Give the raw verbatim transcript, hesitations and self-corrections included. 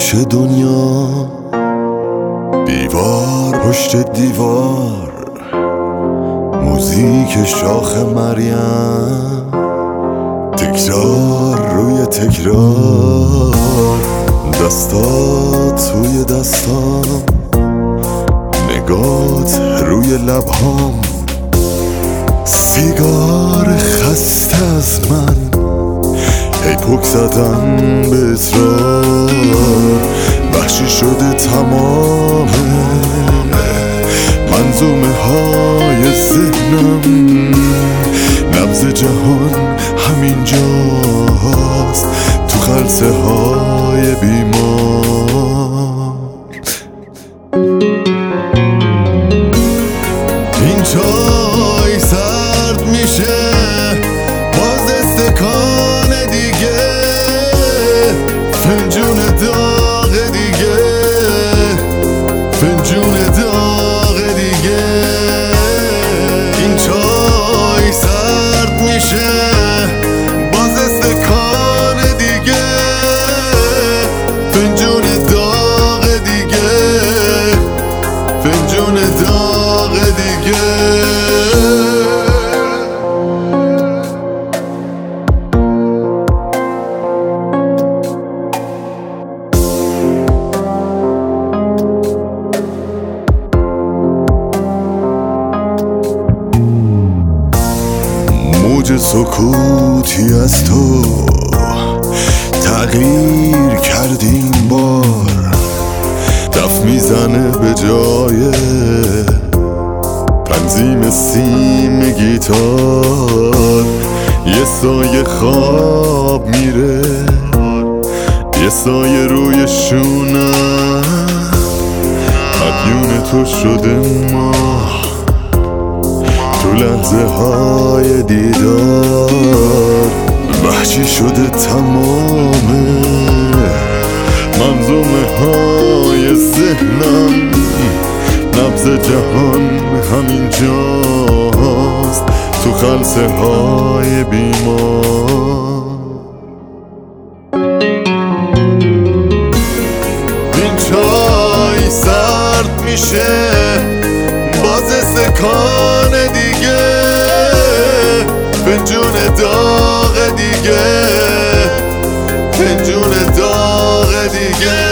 میشه دنیا، دیوار پشت دیوار، موزیک شاخ مریم، تکرار روی تکرار، دستات توی دستام، نگات روی لبهام، سیگار خسته از من، هی پک زدم به اصرار، وحشی شده تمام منظومه های ذهنم، نبض جهان همینجاست تو خلسه های بیمار. این چای سرد میشه باز استکان دیگه، فنجون داغ دیگه، فنجون داغ دیگه. این چای سرد میشه باز استکان دیگه، فنجون داغ دیگه، فنجون داغ دیگه. موج سکوتی از تو تغییر کردی این بار، دف میزنه به جای تنظیم سیم گیتار، یه سایه خواب میره، یه سایه روی شونم، مدیون تو شده ماه تو لحظه های دیدار، وحشی شده تمام منظومه های ذهنم، نبض جهان همینجاست تو خلسه های بیمار. این چای سرد میشه باز استکان دیگه، فنجون داغ دیگه، فنجون داغ دیگه.